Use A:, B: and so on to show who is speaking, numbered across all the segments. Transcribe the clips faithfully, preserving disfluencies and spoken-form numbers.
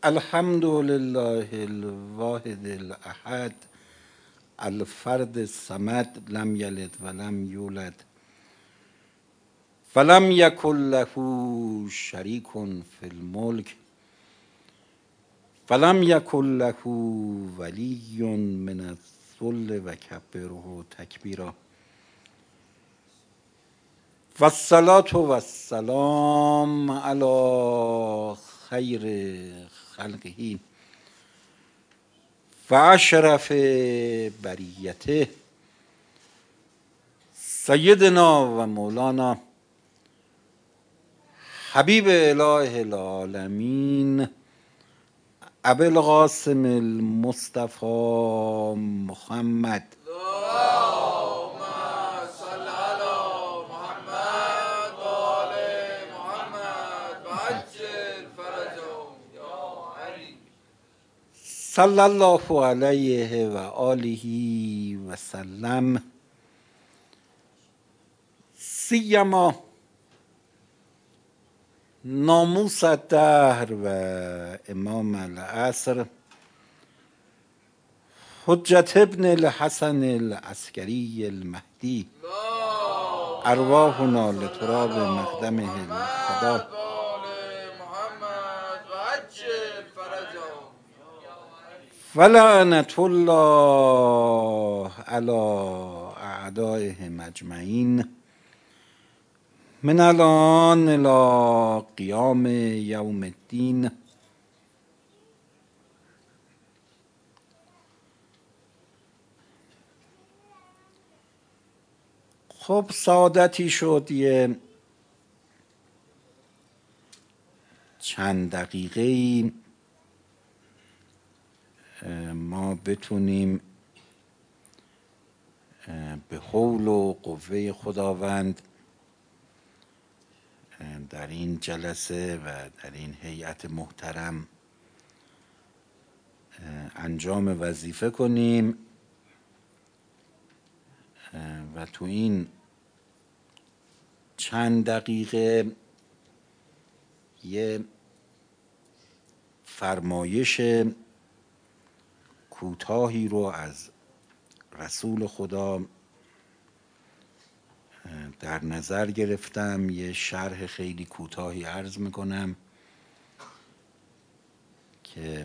A: الحمد لله الواحد الاحد الفرد الصمد لم یلد ولم یولد ولم یکن له شریک فی الملک ولم یکن له ولی من الذل و کبره تکبیرا و الصلاة و السلام علی خیر خلقه و اشرف بریته سیدنا و مولانا حبیب اله العالمین ابی القاسم المصطفى محمد
B: اللهم صل على محمد و آل محمد و عجل فرجهم یا علی.
A: صلی الله علیه و آله و سلم. سیما ناموس الدهر و امام العصر حجت ابن الحسن العسکری المهدی ارواحنا لتراب مقدمه الفدا ولعنة الله على اعدائهم اجمعین من الان الى قیام یوم الدین. خب سعادتی شد یه چند دقیقه ما بتونیم به حول و قوه خداوند در این جلسه و در این هیئت محترم انجام وظیفه کنیم و تو این چند دقیقه یه فرمایش کوتاهی رو از رسول خدا در نظر گرفتم. یه شرح خیلی کوتاهی عرض میکنم که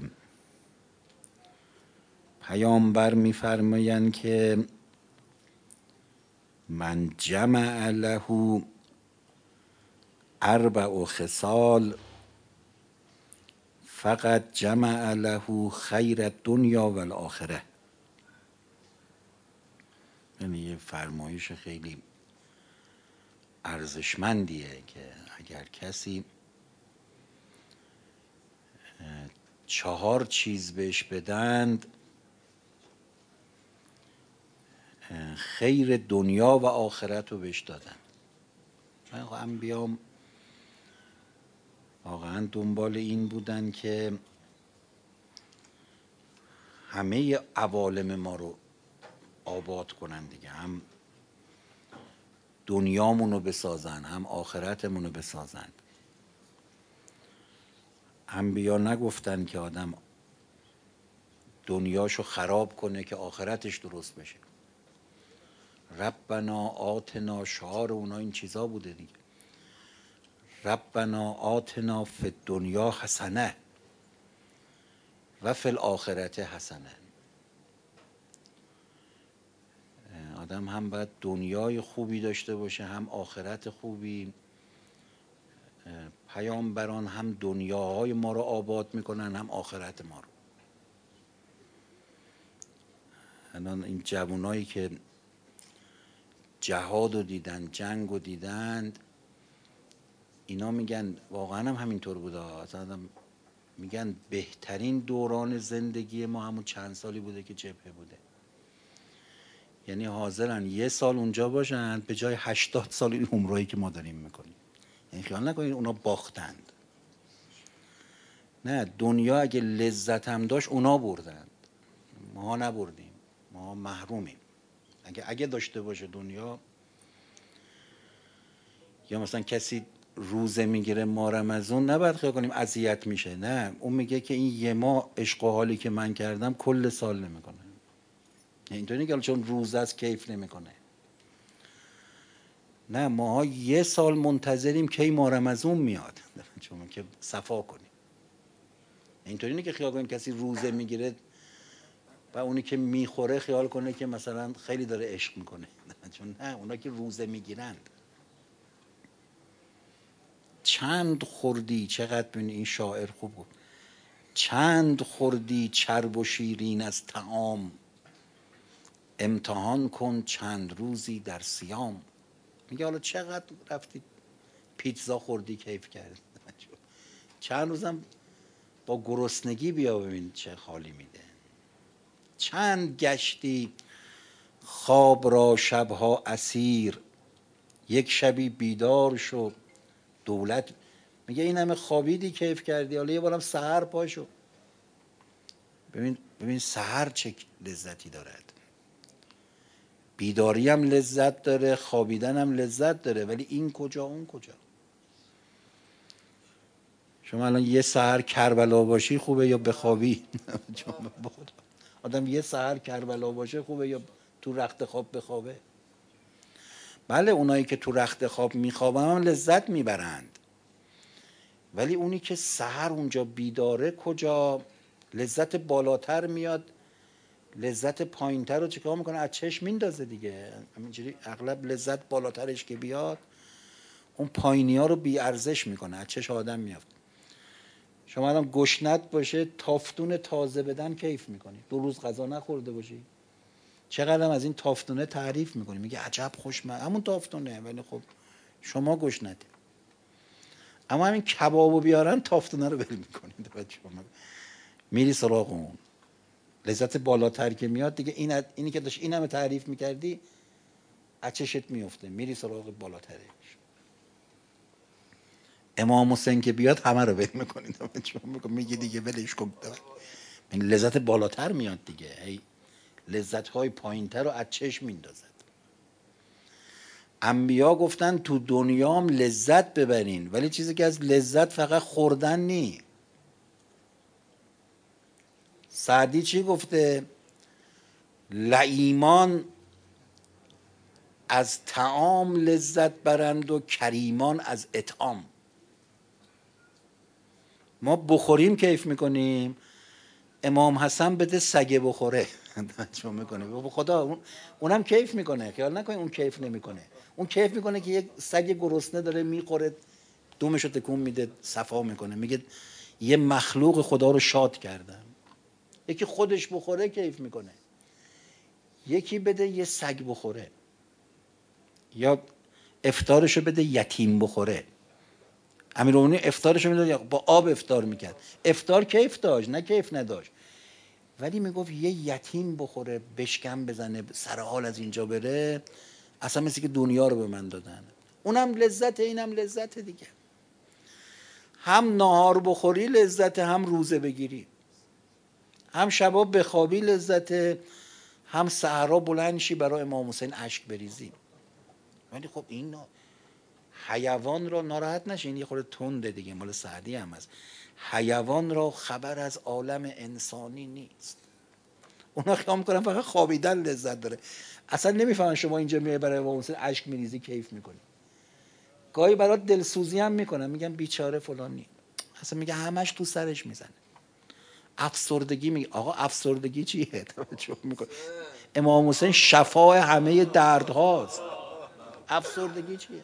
A: پیامبر میفرمایند که من جمع له اربع خصال فقط جمع له خیر الدنیا و الاخره. یعنی یه فرمایش خیلی ارزشمندیه که اگر کسی چهار چیز بهش بدند خیر دنیا و آخرت رو بهش دادن. انبیام واقعا دنبال این بودن که همه عوالم ما رو آباد کنن دیگه، هم دنیامون رو بسازن هم آخرتمون رو بسازن. انبیا نگفتن که آدم دنیاشو خراب کنه که آخرتش درست بشه. ربنا آتنا، شعار اونا این چیزا بوده دیگه. ربنا آتنا فی الدنیا حسنه و فی الاخرت حسنه. آدم هم باید دنیای خوبی داشته باشه هم آخرت خوبی. پیامبران هم دنیاهای ما رو آباد میکنن هم آخرت ما رو. الان این جوانایی که جهاد رو دیدن، جنگ رو دیدند، اینا میگن واقعا هم همینطور بوده. اصلا میگن بهترین دوران زندگی ما همون چند سالی بوده که جبهه بوده. یعنی حاضرن یه سال اونجا باشن به جای هشتاد سال این عمرایی که ما داریم میکنیم. یعنی خیال نکنید اونا باختند. نه، دنیا اگه لذت هم داشت اونا بردند، ما نبردیم، ما محرومیم. اگه اگه داشته باشه دنیا، یا مثلا کسی روزه میگیره ماه رمضان نباید خیال کنیم اذیت میشه، نه، اون میگه که این یه ماه عشق و حالی که من کردم کل سال نمیکنه. اینطوری نیست که چون روزه است کیف نمیکنه، نه، ماها یه سال منتظریم کی ماه رمضان میاد چون که صفا کنیم. اینطوری نیست که خیال کنیم کسی روزه میگیره و اونی که میخوره خیال کنه که مثلا خیلی داره عشق میکنه چون نه، اونا که روزه میگیرند. چند خوردی، چقدر ببین این شاعر خوب بود، چند خوردی چرب و شیرین از طعام، امتحان کن چند روزی در صیام. میگه حالا چقدر رفتی پیتزا خوردی کیف کردی، چند روزم با گرسنگی بیا ببین چه حالی میده. چند گشتی خواب را شبها اسیر، یک شبی بیدار شو دولت. میگه این همه خوابیدی کیف کردی، حالا یه بارم سحر پاشو ببین ببین سحر چه لذتی دارد. بیداری هم لذت داره، خوابیدن هم لذت داره، ولی این کجا اون کجا. شما الان یه سحر کربلا باشی خوبه یا بخوابی؟ آدم یه سحر کربلا باشه خوبه یا تو رخت خواب بخوابه؟ بله اونایی که تو رخت خواب میخوابن هم لذت میبرند، ولی اونی که سحر اونجا بیداره کجا؟ لذت بالاتر میاد، لذت پایینتر رو چیکار میکنه؟ از چشم میندازه دیگه. همینجوری اغلب لذت بالاترش که بیاد اون پایینی ها رو بی ارزش میکنه، از چشم آدم میافت. شما الان گشنت باشه تافتون تازه بدن کیف میکنی، دو روز غذا نخورده باشی چقدر از این تافتونه تعریف میکنی، میگه عجب خوشمزه همون تافتونه، ولی خب شما گشنتی. اما همین کبابو بیارن تافتونه رو ول میکنید، میری سراغ اون لذت بالاتر که میاد دیگه. این اینی که داشت این همه تعریف میکردی از چشت میفته، میری سراغ بالاترش. امام حسین که بیاد همه رو ول میکنید، میگه دیگه ولش کن، این لذت بالاتر میاد دیگه، ای لذت های پایینتر رو از چشم میندازد. انبیا گفتن تو دنیام لذت ببرین، ولی چیزی که از لذت فقط خوردن نی. سعدی چی گفته؟ لئیمان از طعام لذت برند و کریمان از اطعام. ما بخوریم کیف میکنیم، امام حسن بده سگه بخوره چون میکنه به خدا اون اونم کیف میکنه، خیال نکنید اون کیف نمیکنه. اون کیف میکنه که یک سگ گرسنه داره میخوره، دومشو تکون میده، صفا میکنه، میگه یه مخلوق خدا رو شاد کردم. یکی خودش بخوره کیف میکنه، یکی بده یه سگ بخوره، یا افطارشو بده یتیم بخوره. امیرالمومنین افطارشو میداد با آب افطار میکرد، افطار کیف داشت نه کیف نداشت، ولی میگفت یه یتیم بخوره بشکم بزنه سر حال از اینجا بره، اصلا مثل که دنیا رو به من دادن. اونم لذت، اینم لذت دیگه. هم نهار بخوری لذت، هم روزه بگیری، هم شبا بخوابی لذت، هم سحرا بلند شی برای امام حسین اشک بریزی. ولی خب این حیوان را ناراحت نشین، یه خورده تنده دیگه، مال سعدی هم هست، حیوان را خبر از عالم انسانی نیست. اونا خیال میکنن فقط خوابیدن لذت داره، اصلا نمیفهمن شما اینجا میای برای امام حسین اشک میریزی کیف میکنی. گاهی برات دلسوزی هم میکنن، میگن بیچاره فلانی، اصلا میگه همش تو سرش میزنه. افسردگی میگه آقا افسردگی چیه؟ توجه میکنه امام حسین شفای همه دردهاست، افسردگی چیه؟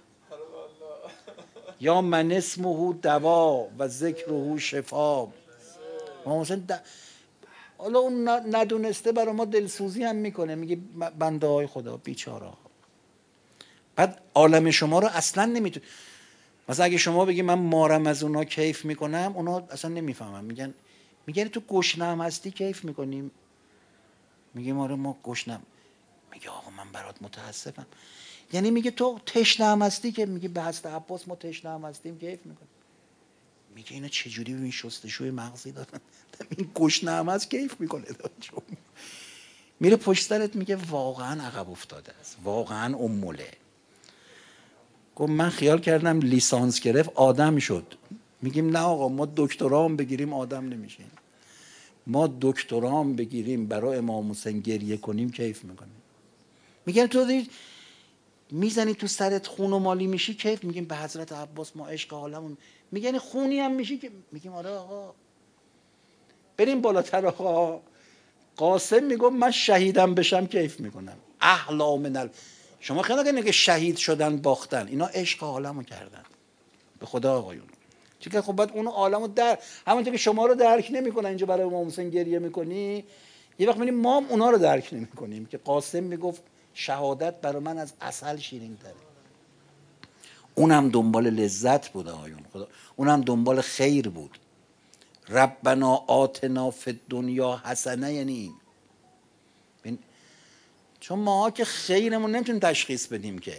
A: یا من اسمه دوا و ذکره شفا. امام حسین د... حالا اون ندونسته برای ما دلسوزی هم میکنه، میگه بنده های خدا بیچاره. بعد عالم شما رو اصلا نمیتونه، مثلا اگه شما بگی من مارم از اونا کیف میکنم، اونا اصلا نمیفهمن، میگن میگن تو گشنم هستی کیف میکنیم، میگه ما ما گشنم، میگه آقا من برات متاسفم، یعنی میگه تو تشنه هم هستی که، میگه به حضرت عباس ما تشنه هم هستیم کیف میکنیم. میگه اینا چجوری به این شستشوی مغزی دادن این گشنه هم هست کیف میکنه. میره پشت سرت میگه واقعا عقب افتاده است، واقعا اموله. گفت من خیال کردم لیسانس گرفت آدم شد. میگیم نه آقا، ما دکترا هم بگیریم آدم نمیشیم. ما دکترا هم بگیریم برای امام حسین گریه کنیم کیف میکنیم. میگن تو دید میزنی تو سرت خون و مالی میشی کیف. میگیم به حضرت عباس ما عشق عالمون. میگن خونی هم میشی که میگیم آره آقا بریم بالاتر. آقا قاسم میگم من شهیدم بشم کیف میکنم. احلا من ال... شما خیلی نگه شهید شدن باختن، اینا عشق عالمو کردن به خدا آقایون. چون که خب بعد اون عالمو در همونطور که شما رو درک نمیکنن اینجا برای امام حسین گریه میکنی، یه وقت میبینیم ما هم اونا رو درک نمیکنیم که قاسم میگفت شهادت برای من از عسل شیرین تره. اونم دنبال لذت بود آقایون، خدا اونم دنبال خیر بود. ربنا آتنا فی الدنیا حسنه یعنی این. چون ما که خیرمون نمیتونیم تشخیص بدیم که.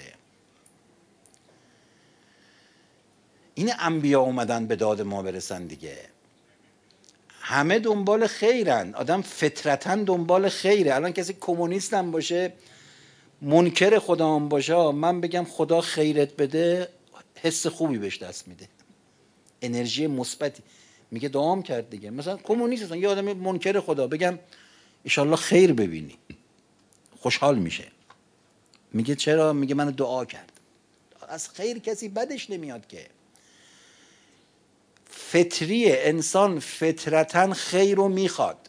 A: این انبیا اومدن به داد ما برسن دیگه. همه دنبال خیرن، آدم فطرتاً دنبال خیره. الان کسی کمونیست هم باشه منکر خدا هم باشه، من بگم خدا خیرت بده حس خوبی بهش دست میده، انرژی مثبتی میگه دعام کرد دیگه. مثلا کمونیست هستن یه آدم منکر خدا بگم انشالله خیر ببینی خوشحال میشه. میگه چرا؟ میگه من دعا کرد. از خیر کسی بدش نمیاد که. فطری انسان فطرتاً خیر رو میخواد.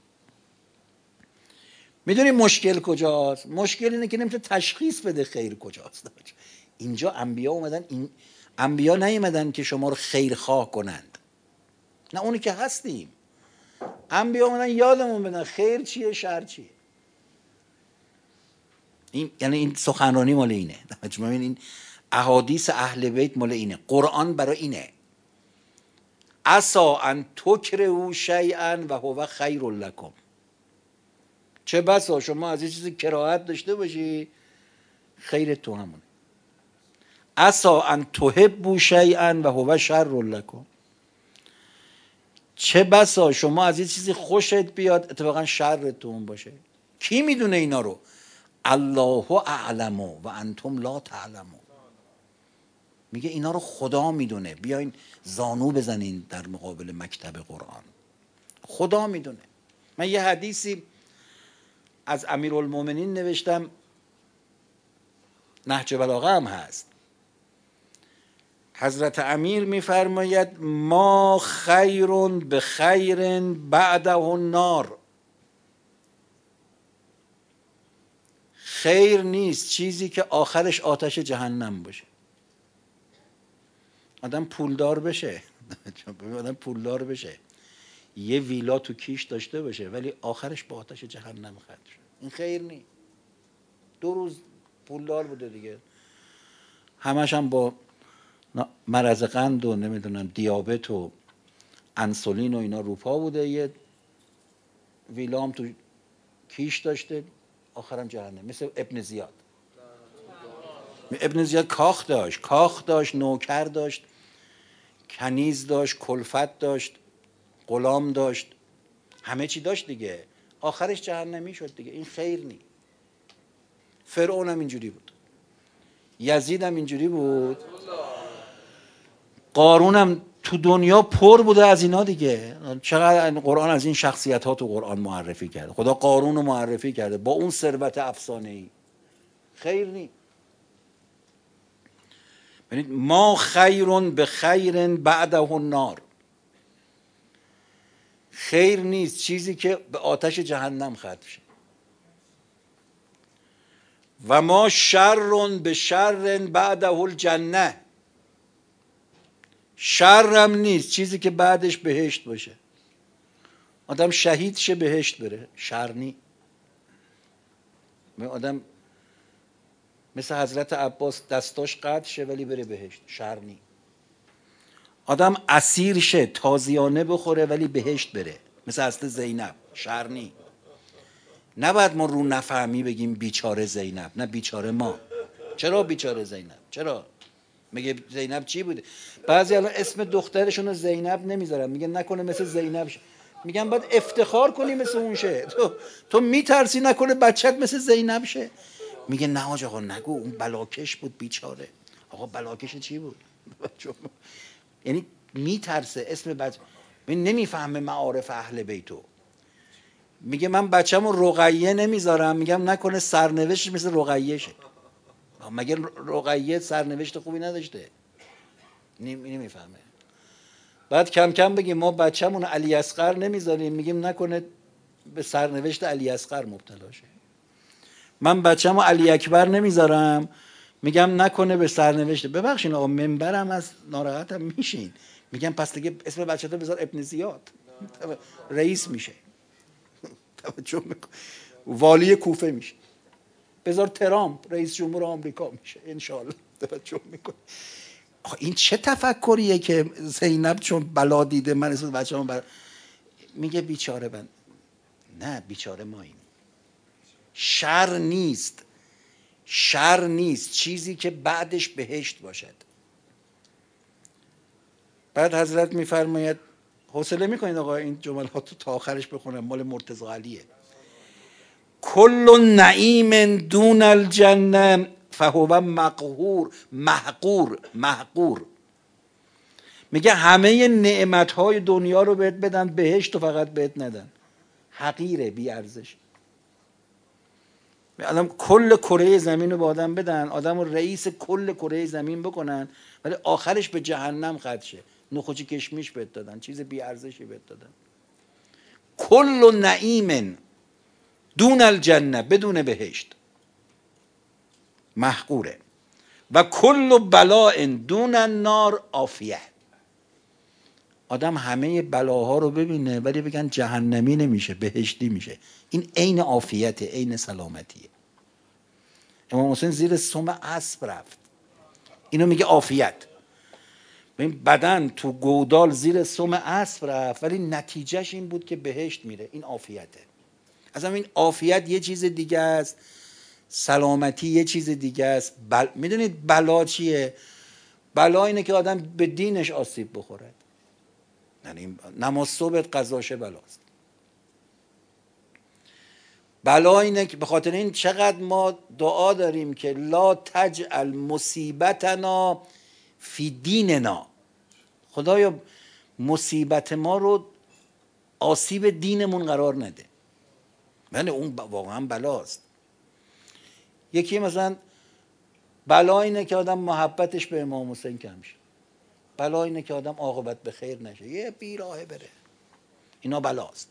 A: میدونی مشکل کجاست؟ مشکل اینه که نمیتونه تشخیص بده خیر کجاست. اینجا انبیا اومدن، این انبیا نیومدن که شما رو خیرخواه کنند، نه اونی که هستیم. انبیا اومدن یادمون بدن خیر چیه شر چیه. این یعنی این سخنرانی مال اینه. این احادیث اهل بیت مال اینه. قرآن برای اینه. عسا ان تکرهوا شیئا و هو خیر لکم. چه بسا شما از یه چیزی کراهت داشته باشی خیرت تو همونه. عسا ان تحبوا شیئا و هو شر لکم. چه بسا شما از یه چیزی خوشت بیاد اتفاقا شرت تو اون باشه. کی میدونه اینا رو؟ الله اعلم و انتم لا تعلمون. میگه اینا رو خدا میدونه. بیاین زانو بزنین در مقابل مکتب قرآن. خدا میدونه. من یه حدیثی از امیرالمومنین نوشتم، نهج بلاغه هم هست. حضرت امیر میفرماید ما خیر به خیر بعده النار. خیر نیست چیزی که آخرش آتش جهنم باشه. آدم پولدار بشه آدم پولدار بشه یه ویلا تو کیش داشته باشه ولی آخرش با آتش جهنم ختم شه، این خیر نیست. دو روز پولدار بوده دیگه، همش هم با مرض قند و نمیدونم دیابت و انسولین و اینا روپا بوده، یه ویلا هم تو کیش داشته، آخرم جهنم. مثل ابن زیاد. ابن زیاد کاخ داشت، کاخ داشت، نوکر داشت، کنیز داشت، کلفت داشت، غلام داشت، همه چی داشت دیگه، آخرش جهنمی شد دیگه. این خیر نی. فرعون هم اینجوری بود، یزید هم اینجوری بود، قارون هم تو دنیا پر بوده از اینا دیگه. چقدر قرآن از این شخصیت ها تو قرآن معرفی کرده. خدا قارون رو معرفی کرده با اون ثروت افسانه‌ای. خیر نی. ببینید ما خیر به خیر بعده النار. خیر نیست چیزی که به آتش جهنم ختم شه. و ما شر به شر بعده الجنه. شرم نیست چیزی که بعدش بهشت باشه. آدم شهید شه بهشت بره، شر نی. آدم مثل حضرت عباس دستاش قطع شه ولی بره بهشت، شر نی. آدم اسیر شه تازیانه بخوره ولی بهشت بره، مثل حضرت زینب، شر نی. نباید ما رو نفهمی بگیم بیچاره زینب، نه بیچاره ما. چرا بیچاره زینب؟ چرا؟ میگه زینب چی بوده؟ بعضی الان اسم دخترشون رو زینب نمیذارن، میگن نکنه مثل زینب شه. میگن باید افتخار کنی مثل اون شه. تو تو میترسی نکنه بچت مثل زینب شه. میگه نه آقا نگو، اون بلاکش بود بیچاره. آقا بلاکش چی بود؟ یعنی میترسه اسم بچه نمیفهمه معارف اهل بیتو. میگه من بچه‌مو رقیه نمیذارم، میگم نکنه سرنوشت مثل رقیه شه. مگه رقیه سرنوشت خوبی نداشته؟ نمیفهمه. بعد کم کم بگیم ما بچه‌مون علی اصغر نمیذاریم، میگیم نکنه به سرنوشت علی اصغر مبتلا شه. من بچه‌مو علی اکبر نمیذارم، میگم نکنه به سرنوشت. ببخشید آقا منبرم از ناراحتم میشین، میگم پس دیگه اسم بچه‌تو بذار ابن زیاد، رئیس میشه، توجه میکن، والی کوفه میشه، بذار ترامپ رئیس جمهور آمریکا میشه انشالله. توجه میکن. این چه تفکریه که زینب چون بلا دیده من اسم بچه‌مو بر... میگه بیچاره من. نه بیچاره ما این شر نیست، شر نیست چیزی که بعدش بهشت باشد. بعد حضرت میفرماید، حوصله میکنید آقا این جملات رو تا آخرش بخونم، مال مرتضی علیه. کل نعیم دون الجنه فهو مقهور محقور محقور. میگه همه نعمتهای دنیا رو بهت بدن، بهشت رو فقط بهت ندن، حقیره، بی ارزش. آدم کل کره زمین رو به آدم بدن، آدم رو رئیس کل کره زمین بکنن، ولی آخرش به جهنم ختم شه. نخوچی کشمیش بهت دادن، چیز بی ارزشی بهت دادن. کل نعیم دون الجنه، بدون بهشت، محقوره. و کل بلاء دون النار عافیه. آدم همه بلاها رو ببینه ولی بگن جهنمی نمیشه، بهشتی میشه. این عین عافیته، عین سلامتیه. امام حسین زیر سم اسب رفت، اینو میگه عافیت. این بدن تو گودال زیر سم اسب رفت ولی نتیجهش این بود که بهشت میره. این عافیته. اصلا این عافیت یه چیز دیگه است، سلامتی یه چیز دیگه است. بل... میدونید بلا چیه؟ بلا اینه که آدم به دینش آسیب بخوره. یعنی نماز صبح قضاشه بلاست. بلا اینه که به خاطر این چقدر ما دعا داریم که لا تجعل مصیبتنا فی دیننا. خدایا مصیبت ما رو آسیب دینمون قرار نده. من اون واقعا بلاست. یکی مثلا بلا اینه که آدم محبتش به امام حسین کم شه. بلا اینه که آدم عاقبت به خیر نشه، یه بیراهه بره. اینا بلاست.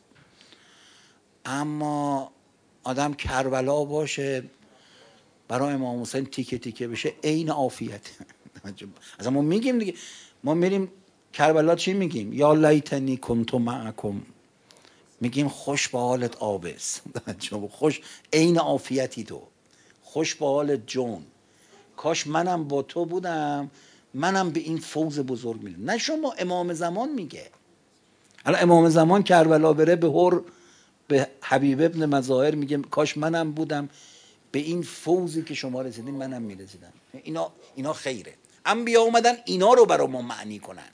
A: اما آدم کربلا باشه برای امام حسین تیکه تیکه بشه، عین عافیت. اصلا ما میگیم دیگه، ما میریم کربلا چی میگیم؟ یا لیتنی کنت معکم. میگیم خوش به حالت آبس، خوش، عین عافیتی تو، خوش به حالت جون. کاش منم با تو بودم، منم به این فوز بزرگ میرم. نه شما، امام زمان میگه. الان امام زمان کربلا بره به هر به حبیب ابن مظاهر میگه کاش منم بودم به این فوزی که شما رسیدین منم میرسیدم. اینا اینا خیره. انبیا اومدن اینا رو برای ما معنی کنند.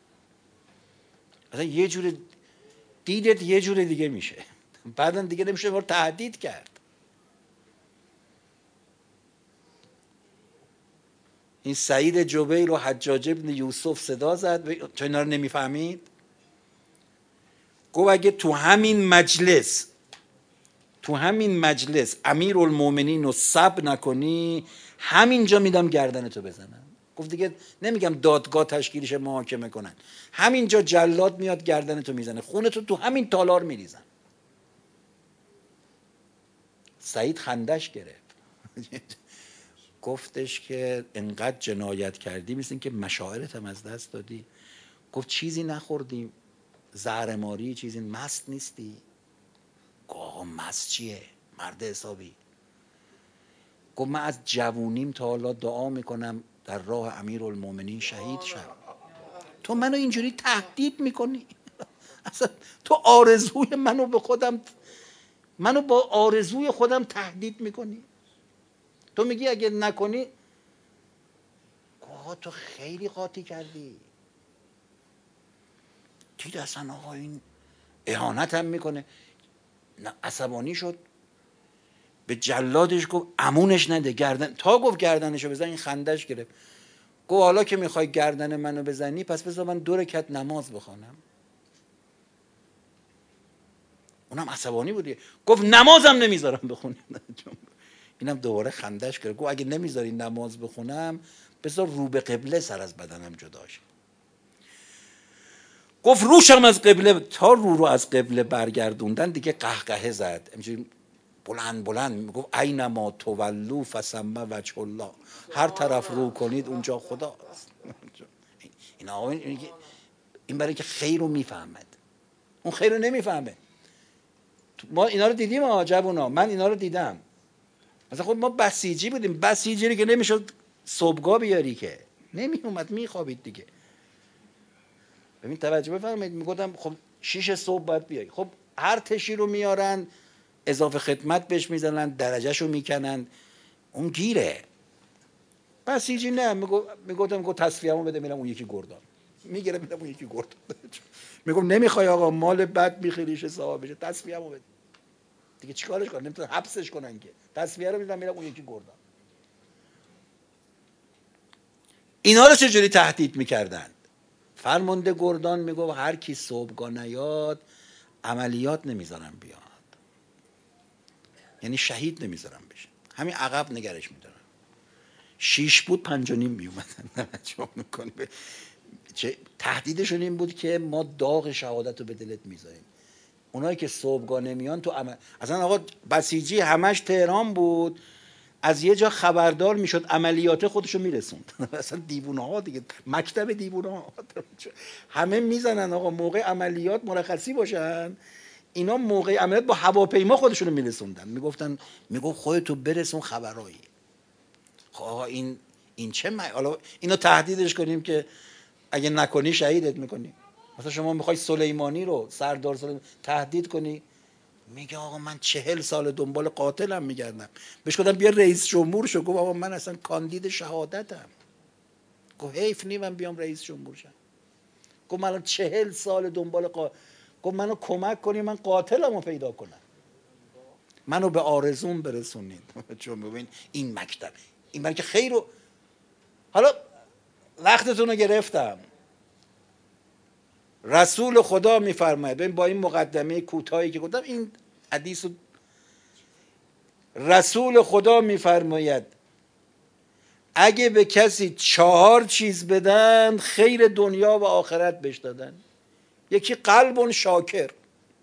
A: مثلا یه جور دیدت یه جور دیگه میشه، بعدن دیگه نمیشه ما تهدید کرد. این سعید جبیر و حجاج ابن یوسف صدا زد، چون اینا رو نمیفهمید. گفت اگه تو همین مجلس تو همین مجلس امیرالمومنین رو سب نکنی، همینجا میدم گردنتو بزنم. گفت دیگه نمیگم دادگاه تشکیلش محاکمه کنن، همینجا جلاد میاد گردنتو میزنه، خونتو تو همین تالار میریزن. سعید خندش گرفت. گفتش که انقدر جنایت کردی مثل این که مشاعرت هم از دست دادی. گفت چیزی نخوردیم، زهرماری چیزی، مست نیستی؟ گفت آقا مست چیه؟ مرد حسابی. گفت من از جوونیم تا حالا دعا میکنم در راه امیرالمومنین شهید شم، تو منو اینجوری تهدید میکنی؟ اصلا تو آرزوی منو به خودم، منو با آرزوی خودم تهدید میکنی. تو میگی اگه نکنی. آقا تو خیلی قاطی کردی. دید اصلا آقا این اهانت هم میکنه. عصبانی شد، به جلادش گفت امونش نده، گردن تا گفت گردنشو بزن این خندش گرفت. گفت حالا که میخوای گردن منو بزنی پس بذار من دو رکعت نماز بخوانم. اونم عصبانی بودی، گفت نمازم نمیذارم بخونی. اینم دوباره خندش کرد، گفت اگه نمیذاری نماز بخونم بذار رو به قبله سر از بدنم جدا شه. گفت روشم از قبله، تا رو رو از قبله برگردوندن دیگه قهقهه زد، همینجوری بلند بلند میگفت اینما تولوا فثم وجه الله، هر طرف رو کنید اونجا خداست. این آقا این برای که خیر رو میفهمد، اون خیر رو نمیفهمه. ما اینا رو دیدیم ها جوونا، من اینا رو دیدم. مثلا خود ما بسیجی بودیم، بسیجی رو که نمیشد صبحگاه بیاری که نمی اومد، میخوابید دیگه. ببین توجه بفرمایید، میگفتم خب شیش صبح باید بیای، خب هر تشی رو میارن اضافه خدمت بهش میزنن، درجهشو میکنن، اون گیره. بسیجی نه، میگفتم میگفت تصفیه‌مو بده میرم اون یکی گردان، میگیره میرم اون یکی گردان. میگم نمیخوای آقا مال بد میخریشه صاحب بشه، تصفیه‌مو بده دیگه. چیکارش کنن؟ نمیتونن حبسش کنن که، تصفیه رو میدن میرم اون یکی گردان. اینا رو چجوری تهدید میکردن؟ فرمانده گردان میگفت هر کی صبحگاه نیاد عملیات نمیذارم بیاد، یعنی شهید نمیذارم بشه، همین عقب نگرش میدارم. شیش بود پنج و نیم میومدن. چون میکنی چه تهدیدشون این بود که ما داغ شهادت رو به دلت میذاریم. اونایی که صبحگاه نمیان تو عمل... اصلا آقا بسیجی همش تهران بود، از یه جا خبردار میشد عملیات خودشو میرسوند. اصلا دیوونه ها دیگه، مکتب دیوونه ها. همه میزنن آقا موقع عملیات مرخصی باشن، اینا موقع عملیات با هواپیما خودشونو میرسوندن، میگفتن میگفت خودتو برسون خبرایی. خب آقا این این چه م... حالا اینو تهدیدش کنیم که اگه نکنی شهیدت میکنی. مثلا شما میخوای سلیمانی رو، سردار سلیمانی تهدید کنی، میگه آقا من چهل سال دنبال قاتلم میگردم. بهش گفتم بیا رئیس جمهور شو، گفت آقا من اصلا کاندید شهادتم. گفت حیف نی من بیام رئیس جمهور شم. گفت من چهل سال دنبال قاتل، گفت منو کمک کنی من قاتلمو پیدا کنم، منو به آرزوم برسونید. چون ببین این مکتب این برای که خیر رو. حالا وقتتون رو گرفتم. رسول خدا میفرماید، ببین با این مقدمه کوتاهی که گفتم این حدیث، رسول خدا میفرماید اگه به کسی چهار چیز بدن خیر دنیا و آخرت بهش دادن. یکی قلب شاکر،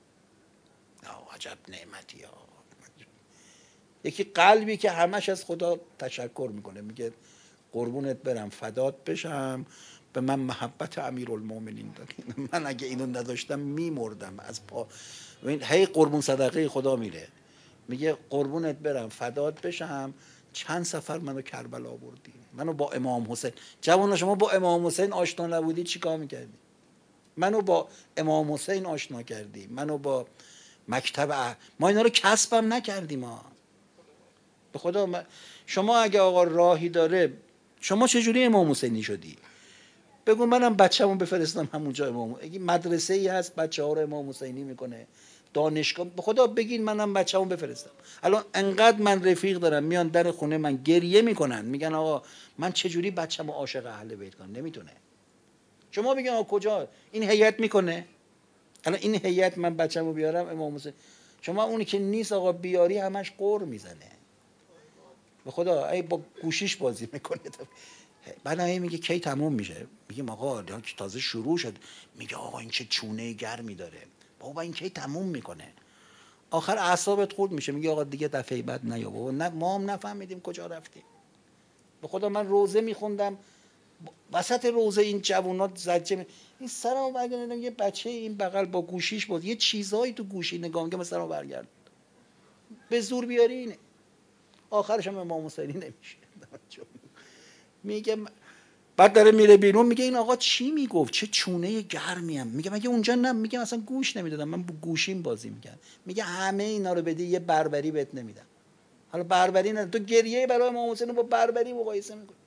A: عجب نعمتی ها. یکی قلبی که همش از خدا تشکر میکنه، میگه قربونت برم فدات بشم، به من محبت امیرالمومنین دادین، من اگه اینو نداشتم میمردم از پا. هی قربون صدقه خدا میره، میگه قربونت برم فدات بشم، چند سفر منو کربلا بردی، منو با امام حسین. جوانا شما با امام حسین آشنا نبودی چیکار میکردی؟ منو با امام حسین آشنا کردی، منو با مکتب اه... ما اینا رو کسبم نکردیم ما. به خدا ما... شما اگه آقا راهی داره، شما چجوری امام حسینی شدی؟ بگو منم بچه‌مو بفرستم همونجا امام، اگه مدرسه ای هست بچه ها رو امام حسینی میکنه، دانشگاه، به خدا بگین منم بچه‌مو بفرستم. الان انقدر من رفیق دارم میان در خونه من گریه میکنن، میگن آقا من چجوری بچه‌مو عاشق اهل بیت کنم، نمیتونه. شما بگین آقا کجا این هیئت میکنه؟ الان این هیئت من بچه‌مو بیارم امام حسین، شما اونی که نیست آقا بیاری همش قر میزنه. به خدا ای با گوشیش بازی میکنه. بعد هم میگه کی تموم میشه؟ میگیم آقا تازه شروع شد. میگه آقا این چه چونه گرمی داره، بابا این کی تموم میکنه؟ آخر اعصابت خورد میشه، میگه آقا دیگه دفعه بعد نیا بابا، نه ما هم نفهمیدیم کجا رفتیم. به خدا من روزه میخوندم، وسط روزه این جوونات زجه می... این سرمو برگردوندم، یه بچه این بغل با گوشیش بود، یه چیزایی تو گوشی نگاه میگه، مثلا سرمو برگرد به زور بیاری اینه. آخرش هم امام حسینی نمیشه. میگه بعد داره میره بیرون، میگه این آقا چی میگفت، چه چونه گرمی ام. میگه مگه اونجا نه؟ میگه مثلا گوش نمیدادم، من با گوشیم بازی میکردم. میگه همه اینا رو بدی یه بربری بهت نمیدم. حالا بربری نه، تو گریه برای امام حسین با بربری مقایسه میکنی.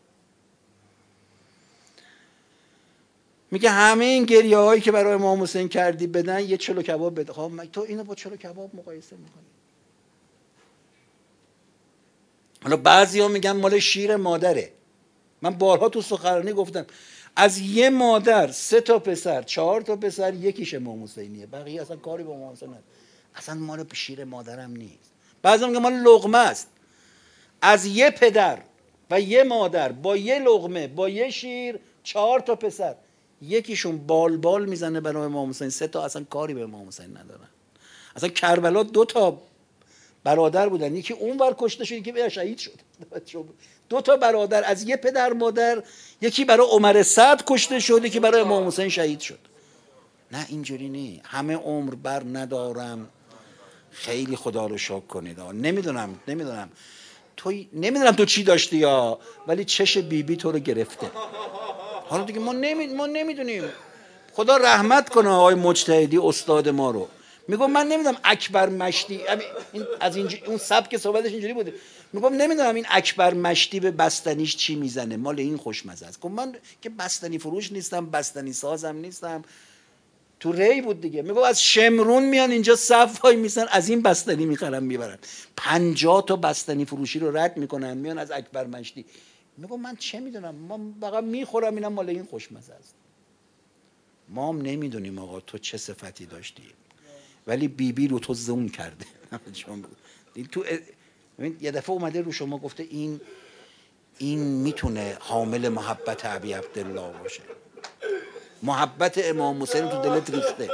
A: میگه همه این گریه هایی که برای امام حسین کردی بدن یه چلو کباب بده. خب تو اینو با چلو کباب مقایسه میکنی؟ حالا بعضیا میگن مال شیر مادره. من بارها تو سخنرانی گفتم از یه مادر سه تا پسر چهار تا پسر یکیش امام حسینیه، بقیه اصلا کاری با امام حسین نداره، اصلا مال شیر مادرم نیست. بعضی میگه مال لقمه است. از یه پدر و یه مادر با یه لقمه با یه شیر چهار تا پسر یکیشون بال بال میزنه برای امام حسین، سه تا اصلا کاری به امام حسین ندارن. اصلا کربلا دو تا برادر بودن، یکی اون ور کشته شد یکی شهید شد. دو تا برادر از یه پدر مادر، یکی برای عمر سعد کشته شد یکی برای امام حسین شهید شد. نه اینجوری نی، همه عمر بر ندارم. خیلی خدا رو شکر کنید. نمیدونم نمیدونم تو نمیدونم تو چی داشتی یا، ولی چش بیبی بی تو رو گرفته. حالا دیگه ما نمی ما نمیدونیم. خدا رحمت کنه آقای مجتهدی استاد ما رو. میگم من نمیدونم اکبر مشتی این از اینجا اون سبک صحبتش اینجوری بوده، میگم نمیدونم این اکبر مشتی به بستنیش چی میزنه، مال این خوشمزه است. گفت من که بستنی فروش نیستم، بستنی سازم نیستم. تو ری بود دیگه. میگم از شمرون میان اینجا صف وای میسن از این بستنی میخرن میبرن، پنجاه تا بستنی فروشی رو رد میکنن میان از اکبر مشتی. میگم من چه میدونم، من فقط میخورم اینم مال این خوشمزه است. ما هم نمیدونیم آقا تو چه صفتی داشتی، ولی بیبی بی رو تو زوم کرده. تو یه دفعه اومده رو شما گفته این این میتونه حامل محبت ابی عبدالله باشه، محبت امام حسین تو دلت ریخته.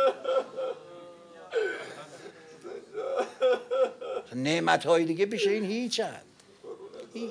A: نعمت های دیگه پیش این هیچ هست. هیچ.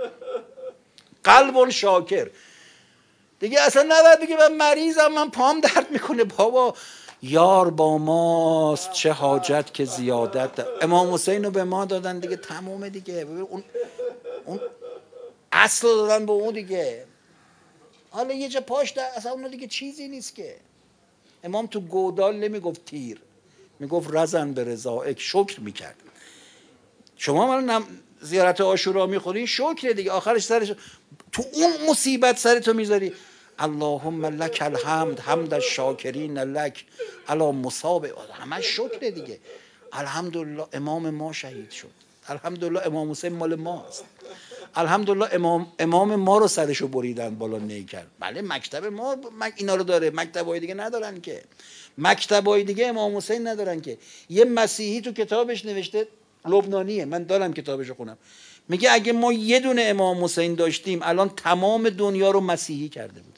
A: قلب شاکر دیگه اصلا نباید بگی من مریضم من پام درد میکنه. بابا یار با ماست چه حاجت که زیادت دار. امام حسین رو به ما دادن دیگه تمومه دیگه. اون اون اصل دادن به اون دیگه. حالا یه جا پاش در اصلا اون دیگه چیزی نیست که. امام تو گودال نمیگفت تیر، میگفت رزن به رضایک، شکر میکرد. شما من زیارت عاشورا میخورین شکر دیگه، آخرش سرش تو اون مصیبت سرتو میذاری اللهم لک الحمد حمد الشاکرین لک علی مصاب، همه شکر دیگه. الحمدلله امام ما شهید شد، الحمدلله امام حسین مال ماست، الحمدلله امام امام ما رو سرشو بریدن بالا نیکر. بله مکتب ما اینا رو داره، مکتبای دیگه ندارن که، مکتبای دیگه امام حسین ندارن که. یه مسیحی تو کتابش نوشته، لبنانیه من دارم کتابشو خونم، میگه اگه ما یه دونه امام حسین داشتیم الان تمام دنیا رو مسیحی کرده بودیم.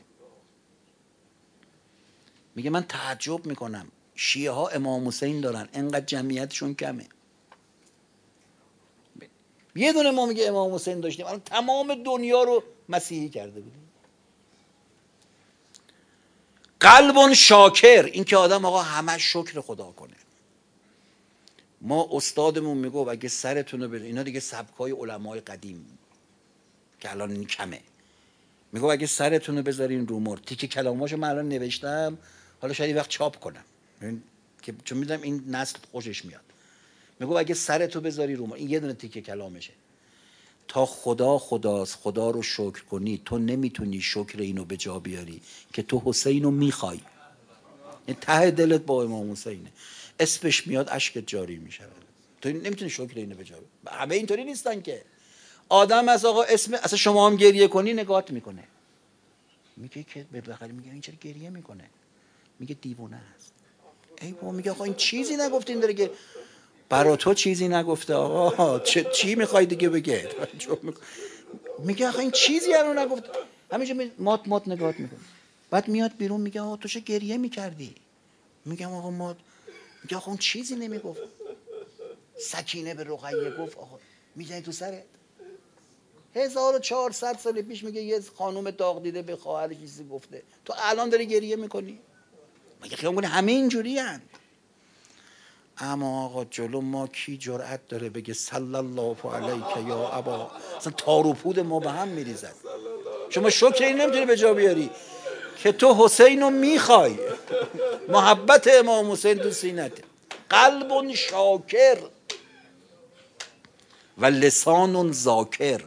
A: میگه من تعجب میکنم شیعه ها امام حسین دارن انقدر جمعیتشون کمه، یه دونه ما میگه امام حسین داشتیم الان تمام دنیا رو مسیحی کرده بودیم. قلب شاکر، این که آدم آقا همه شکر خدا کنه. ما استادمون میگه اگه سرتون رو بر اینا دیگه سبکای علمای قدیم که الان کمه، میگه اگه سرتون رو بذارین رو مر، تیکه کلاماشو من الان نوشتم حالا شاید وقت چاپ کنم که چون میدونم این نسل خوشش میاد. میگه اگه سرتو بذاری رو مر، این یه دونه تیکه کلامشه، تا خدا خداست خدا رو شکر کنی تو نمیتونی شکر اینو به جا بیاری که تو حسین رو میخوای، این ته دلت با امام حسینه، اسمش میاد اشکت جاری میشه، تو نمیتونی شکر اینو به جا بیاری. همه اینطوری نیستن که آدم از آقا اسم اصلا شما هم گریه کنی نگات میکنه، میگه که به بغل میگه این چرا گریه میکنه، میگه دیوونه است. ای بابا میگه آقا این چیزی نگفت این داره که برا تو چیزی نگفته آقا چه چی میخوای دیگه بگه. میگه آقا این چیزی الان نگفت، همینجوری مات مات نگات میکنه. بعد میاد بیرون میگه آقا تو چه گریه میکردی، میگم آقا مات، میگه آقا اون چیزی نمیگفت. سکینه به رقیه گفت آقا میزنی تو سرت. هزار و چهارصد سال پیش میگه یه خانم داغ دیده به خواهرش چیزی گفته، تو الان داری گریه میکنی. مگه خیام کنی همه اینجوری هن. اما آقا جلو ما کی جرأت داره بگه صلی الله علیک یا ابا، اصلا تار و پود ما به هم میریزد. شما شکر این نمیتونی به جا بیاری که تو حسین رو میخوای، محبت امام حسین تو سینته. قلب شاکر و لسان ذاکر.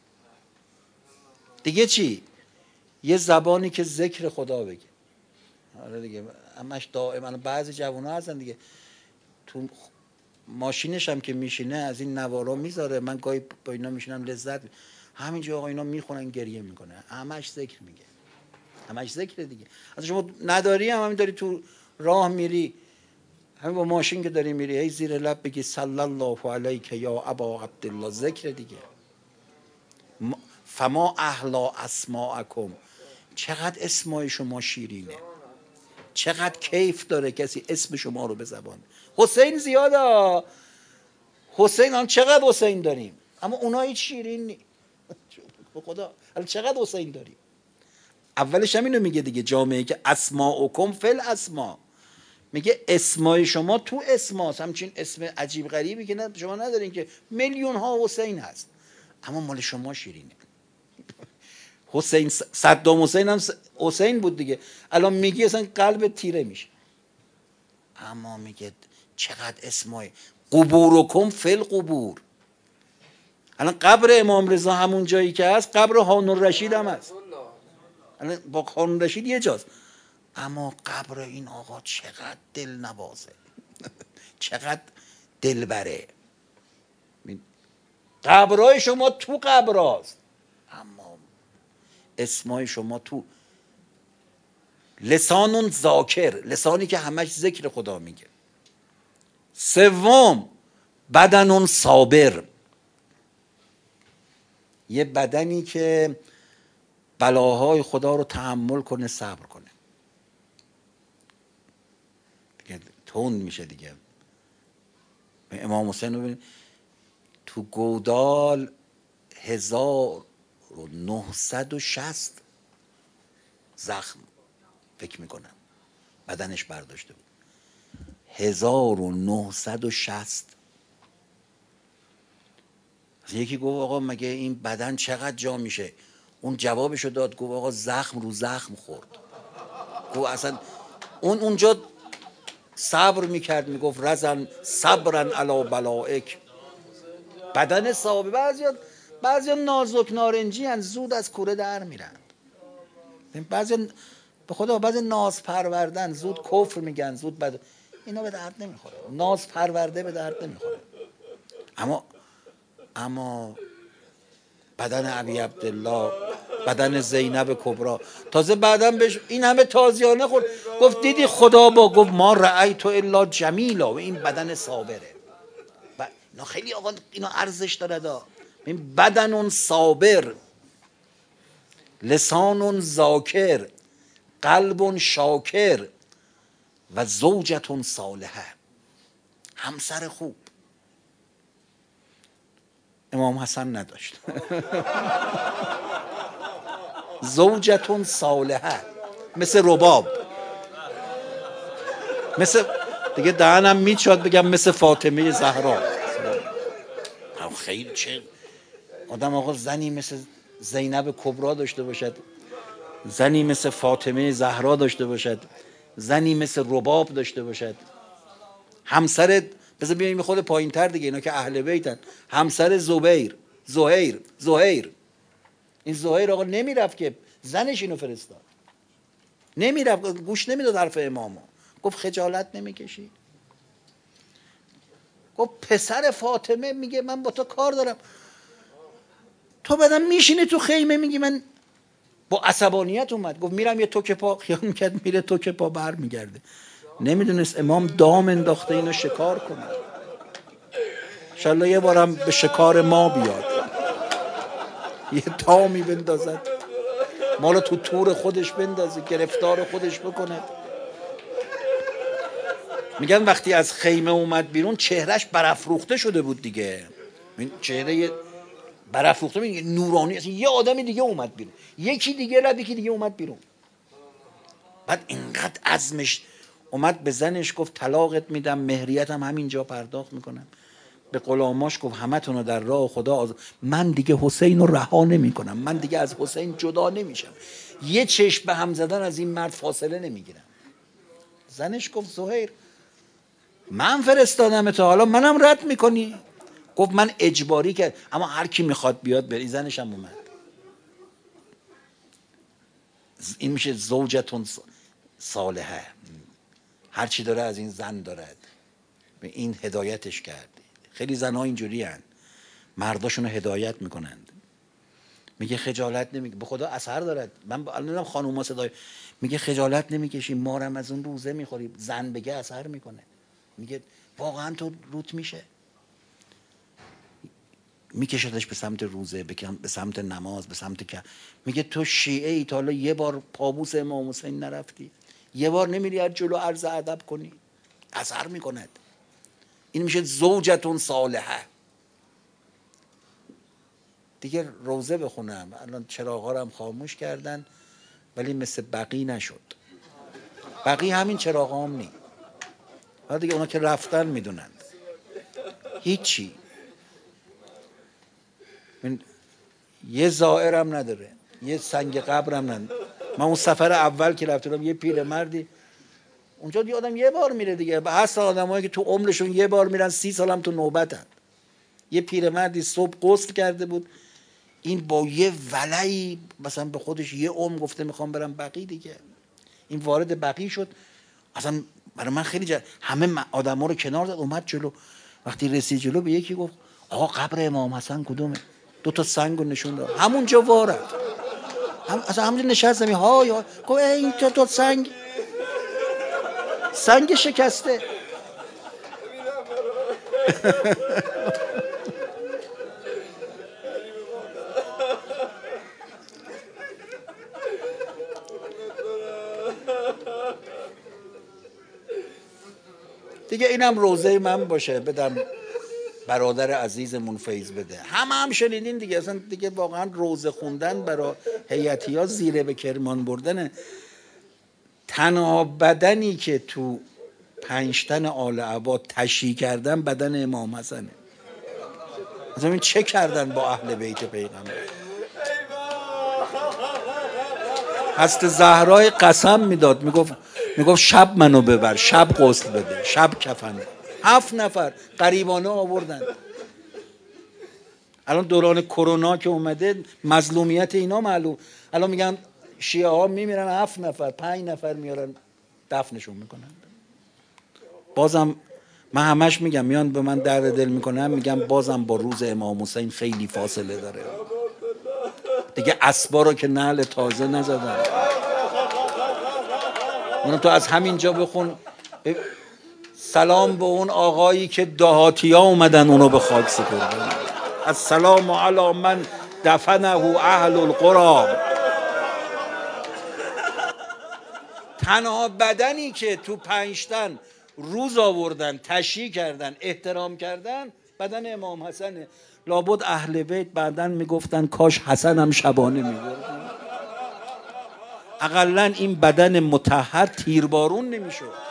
A: دیگه چی؟ یه زبانی که ذکر خدا بگه. آره دیگه همش دائما بعضی جوونا هستن دیگه تو ماشینش هم که میشینه از این نوارا میذاره، من گاهی با اینا میشینم لذت می... همینجا آقا اینا میخونن گریه میکنه، همش ذکر میگه، همش ذکر دیگه. اصلا شما نداری هم همین داری تو راه میری، همین با ماشین که داری میری هی زیر لب بگی صلی الله علیک یا ابا عبدالله، ذکر دیگه. فما احلا اسماءکم، چقدر اسمای شما شیرینه، چقدر کیف داره کسی اسم شما رو به زبان. حسین زیاده، حسین هم چقدر حسین داریم، اما اونا هیچ شیرین نی. خدا الان چقدر حسین داریم. اولش هم اینو میگه دیگه، جامعه که اسماءکم فل اسما، میگه اسمای شما تو اسماست. همچین اسم عجیب غریبی که شما ندارین که میلیون ها حسین هست، اما مال شما شیرینه. حسین، صدام حسین هم حسین بود دیگه، الان میگی اصلا قلب تیره میشه. اما میگه چقدر اسمای قبورکم فل قبور. الان قبر امام رضا همون جایی که هست قبر هارون الرشید هم هست، الان با هارون الرشید یه جاست، اما قبر این آقا چقدر دل نوازه، چقدر دل بره. قبرهای شما تو قبراست، اما اسمای شما تو. لسانون ذاکر، لسانی که همش ذکر خدا میگه. سوم بدنون صابر، یه بدنی که بلاهای خدا رو تحمل کنه، صبر کنه. دیگه تند میشه دیگه. امام حسین رو ببین تو گودال هزار و نهصد و شصت زخم فکر میکنم بدنش برداشته بود، هزار و نهصد و شصت. یکی گفت آقا مگه این بدن چقدر جا میشه؟ اون جوابشو داد، گفت آقا زخم رو زخم خورد. گفت اصلا اون اونجا صبر میکرد، میگفت رزن صبرن علی بلائک. بدن صحابه بعضی بعضی نازک نارنجی هن، زود از کوره در میرن. بعضی به خدا بعضی ناز پروردن، زود کفر میگن، زود بد، اینا به درد نمیخوره. ناز پرورده به درد نمیخوره. اما اما بدن ابی عبدالله، بدن زینب کبرا، تازه بعداً بهش این همه تازیانه خورد، گفت دیدی خدا با گفت ما رأیت الا جمیلا، و این بدن صابره. ب... اینا خیلی آقا اینا ارزش داره دا. این بدن صابر، لسان ذاکر، قلب شاکر و زوجة صالحه، همسر خوب. امام حسن نداشت. زوجة صالحه، مثل رباب، مثل دیگه دهنم میچاد بگم مثل فاطمه زهرا. خیلی چه آدم آقا زنی مثل زینب کبرا داشته باشد، زنی مثل فاطمه زهرا داشته باشد، زنی مثل رباب داشته باشد، همسر بذار بیایم خود پایین تر دیگه، اینا که اهل بیتن، همسر زبیر، زهیر، زهیر. این زهیر آقا نمیرفت که زنش اینو فرستاد، نمیرفت، گوش نمیداد حرف امامو. گفت خجالت نمیکشی؟ گفت پسر فاطمه میگه من با تو کار دارم، تو بعدم میشینی تو خیمه میگی من، با عصبانیت اومد گفت میرم یه توک پا، خیال میکرد میره توک پا بر میگرده، نمیدونست امام دام انداخته اینو شکار کنه. انشالله یه بارم به شکار ما بیاد، یه دامی بندازد ما رو تو تور خودش بندازه، گرفتار خودش بکنه. میگن وقتی از خیمه اومد بیرون چهرهش برافروخته شده بود دیگه، چهره برافروخته میگه نورانی، اصلا یه آدمی دیگه اومد بیرون، یکی دیگه رد، یکی دیگه اومد بیرون. بعد اینقدر عزمش اومد به زنش گفت طلاقت میدم، مهریتم همینجا پرداخت میکنم. به غلاماش گفت همتون رو در راه خدا آز... من دیگه حسین رو رها نمیکنم، من دیگه از حسین جدا نمیشم، یه چشم به هم زدن از این مرد فاصله نمیگیرم. زنش گفت زهیر من فرستادم تا حالا منم رد میکنی؟ گفت من اجباری کرد، اما هر کی میخواد بیاد بری. زنش هم اومد. این میشه زوجتون صالحه، هر چی داره از این زن دارد، به این هدایتش کرد. خیلی زنها اینجوری هن، مرداشون رو هدایت میکنند. میگه خجالت نمیگه، به خدا اثر دارد. من الان دیدم خانوما صدای میگه خجالت نمیکشی، ما هم از اون روزه میخوریم. زن بگه اثر میکنه. میگه واقعا تو روت میشه، میکشدش به سمت روزه، به سمت نماز، به سمت که میگه تو شیعه ای، تا حالا یه بار پابوس امام حسین نرفتی؟ یه بار نمیری از جلو عرض ادب کنی؟ اثر میکند. این میشه زوجتون صالحه. دیگه روزه بخونم، الان چراغا رو هم خاموش کردن ولی مثل بقی نشد. بقی همین چراغا هم نی. حالا دیگه اونا که رفتن میدونن هیچی. من یه زائرم نداره، یه سنگ قبرم نداره. من اون سفر اول که رفتم یه پیرمردی اونجا، دیگه آدم یه بار میره دیگه، هست آدمایی که تو عمرشون یه بار میرن، سی سالم تو نوبتن. یه پیرمردی صبح غسل کرده بود، این با یه ولعی مثلا به خودش یه عمر گفته میخوام برم بقی دیگه. این وارد بقی شد، اصلا برای من خیلی جد... همه آدما رو کنار زد، اومد جلو. وقتی رسید جلو به یکی گفت آقا قبر امام حسن کدومه؟ دو تا سنگ رو نشون داد، همونجا وارد هم... اصلا همونجا نشستم های ها گفت این تو تو سنگ سنگ شکسته. دیگه اینم روزه من باشه، بدم برادر عزیزمون فیض بده. همه هم شنیدین دیگه. اصلا دیگه واقعا روزه خوندن برای هیئتی ها زیره به کرمان بردنه. تنها بدنی که تو پنجتن آل عباد تشییع کردن بدن امام حسنه. مثلا این چه کردن با اهل بیت پیغمبر؟ حضرت زهرای قسم میداد، میگفت میگفت شب منو ببر، شب غسل بده، شب کفن. هفت نفر غریبانه آوردن. الان دوران کرونا که اومده مظلومیت اینا معلوم. الان میگن شیعه ها میمیرن، هفت نفر پنج نفر میارن دفنشون میکنن. بازم من همش میگم، میان به من درد دل میکنم، میگم بازم با روز امام حسین خیلی فاصله داره دیگه. اسبا رو که نعل تازه نزدن. اون تو از همینجا بخون سلام به اون آقایی که دهاتیا اومدن اونو به خاک سپردن. السلام علی من دفنه اهل القرى. تنها بدنی که تو پنجتن روز آوردن، تشییع کردن، احترام کردن بدن امام حسنه. لابد اهل بیت بعدن میگفتن کاش حسن هم شبانه میبردن، اقلا این بدن مطهر تیربارون نمیشد.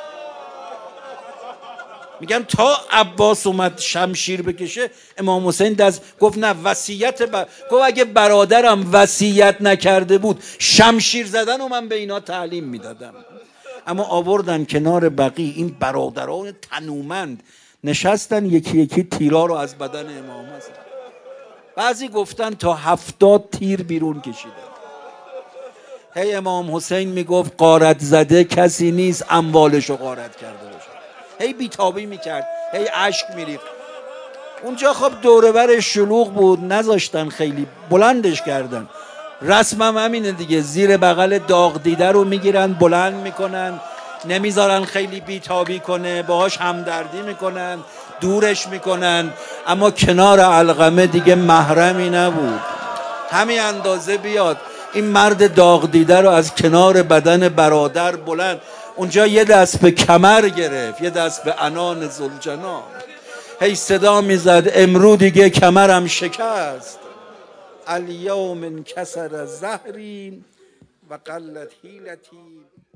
A: میگم تا عباس اومد شمشیر بکشه، امام حسین دست گفت نه وصیت بر... گفت اگه برادرم وصیت نکرده بود شمشیر زدن و من به اینا تعلیم میدادم. اما آوردن کنار بقی این برادران تنومند، نشستن یکی یکی تیرا رو از بدن امام حسین. بعضی گفتن تا هفتاد تیر بیرون کشیدن. هی امام حسین میگفت غارت زده کسی نیست اموالشو غارت کرده باشه. هی بیتابی میکرد، هی اشک میریخت. اونجا خب دوره برش شلوغ بود، نذاشتن خیلی بلندش کردن. رسمم همینه دیگه، زیر بغل داغ دیده رو میگیرن بلند میکنن، نمیذارن خیلی بیتابی کنه، باهاش همدردی میکنن، دورش میکنن. اما کنار علقمه دیگه محرمی نبود. همین اندازه بیاد این مرد داغ دیده رو از کنار بدن برادر بلند، اونجا یه دست به کمر گرفت، یه دست به عنان ذوالجلال. هی صدا میزد امرو دیگه کمرم شکست، الیوم انکسر ظهری و قلت حیلتی.